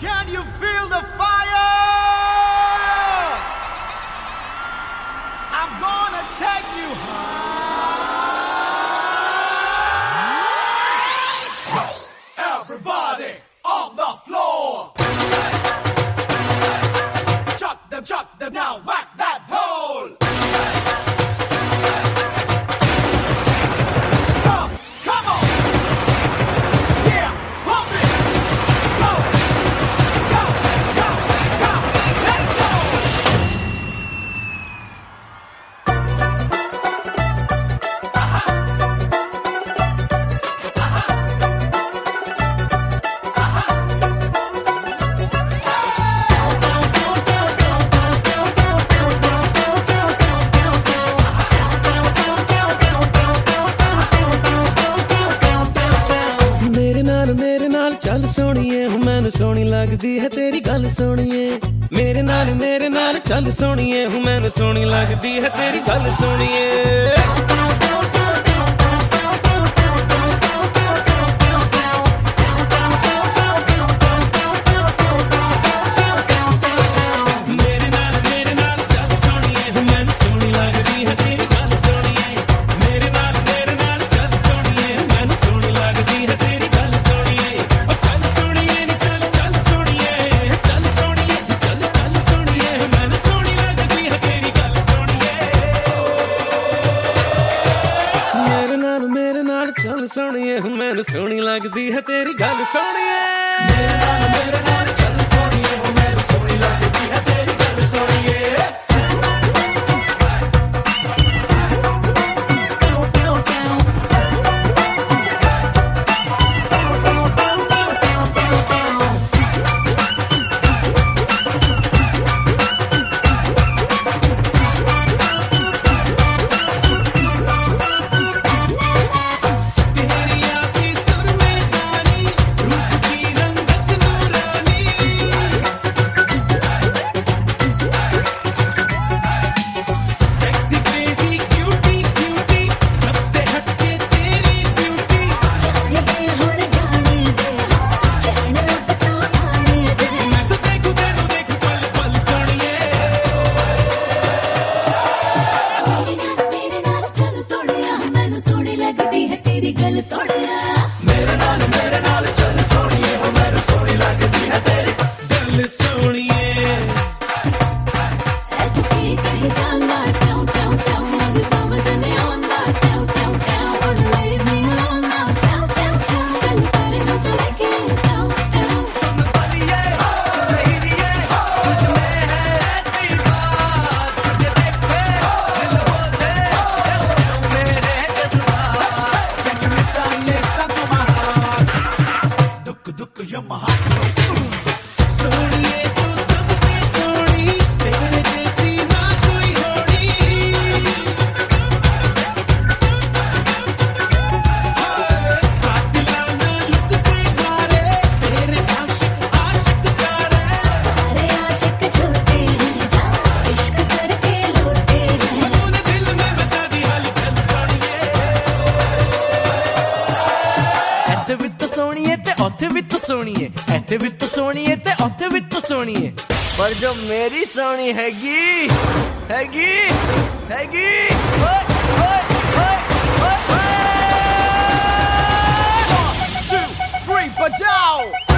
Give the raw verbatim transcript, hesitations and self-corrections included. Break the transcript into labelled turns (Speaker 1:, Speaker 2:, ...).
Speaker 1: Can you feel the fire? I'm gonna take you high. Everybody on the floor. Chuck them, chuck them now, whack that hole. Come, come on. Yeah, pump it. Go, go, go, go. Let's go.
Speaker 2: मेरे नाल मेरे नाल चल सोनिए मैनू सोनी लगदी है तेरी गल सोनिए मेरे नाल मेरे नाल चल सोनिए मैनू सोनी लगदी है तेरी गल सोनिए मेरे नाल मेरे नाल चल सोनिए मैनू सोनी लगदी है तेरी गल सोनिए मेरे नाल मेरे नाल चल सोनिए मैनू सोनी लगदी है तेरी गल सोनिए ओ चल सोनिए नी चल चल सोनिए चल सोनिए नी चल चल सोनिए मैनू सोनी लगदी है तेरी गल सोनिए मेरे नाल मेरे नाल चल सोनिए मैनू सोनी लगदी है तेरी गल सोनिए मेरे नाल मेरे नाल चल सोनिए मैनू सोनी लगदी है तेरी गल सोनिए तेरी आँखी सुर में गानी रूप की रंगत नूरानी सेक्सी क्रेजी क्यूटी क्यूटी सबसे हटके तेरी ब्यूटी
Speaker 3: जाने दे हुण जाने दे चैन अब तो आने दे
Speaker 2: मैं तो देखूं तेनू देखूं पल पल सोनिए
Speaker 3: मेरे नाल मेरे नाल चल सोनिया मैनू सोनी लगदी है तेरी गल सोनिया
Speaker 2: मेरे नाल मेरे नाल चल सोनिए हो मैनू सोनी लगदी है तेरी गल सोनिए
Speaker 3: अटकी कहे जाना क्यों क्यों क्यों मुझे समझ नहीं आਉਂਦਾ क्यों क्यों क्यों और leave me alone now क्यों क्यों क्यों कल पर हो चले के क्यों क्यों
Speaker 2: सुन बलिए सुनैरिए तुझ में है ऐसी बात तुझे देखे दिल बोले क्यों मेरे जज्बात
Speaker 1: Can you listen, listen to my heart? Duk, duk, you're my heart.
Speaker 2: सोनिए तू सबसे सोनी तेरे जैसी ना कोई होनी दिलाना लुक से मारे तेरे आशिक आशिक सारे
Speaker 3: सारे आशिक झूठे हैं जा इश्क करके लूटे हैं
Speaker 2: तूने दिल में बचा दी हलचल सोनिए ਇੱਥੇ ਵੀ ਤੂੰ ਸੋਹਣੀਏ ਤੇ ਉੱਥੇ ਵੀ ਤੂੰ ਸੋਹਣੀਏ ਇੱਥੇ ਵੀ ਤੂੰ ਸੋਹਣੀਏ ਤੇ ਉੱਥੇ ਵੀ ਤੂੰ ਸੋਹਣੀਏ ਪਰ ਜੋ ਮੇਰੀ ਸੋਹਣੀ ਹੈਗੀ ਹੈਗੀ ਹੈਗੀ ਓਏ ਓਏ ਓਏ ਓਏ ਓਏ
Speaker 1: Two, three, bajao!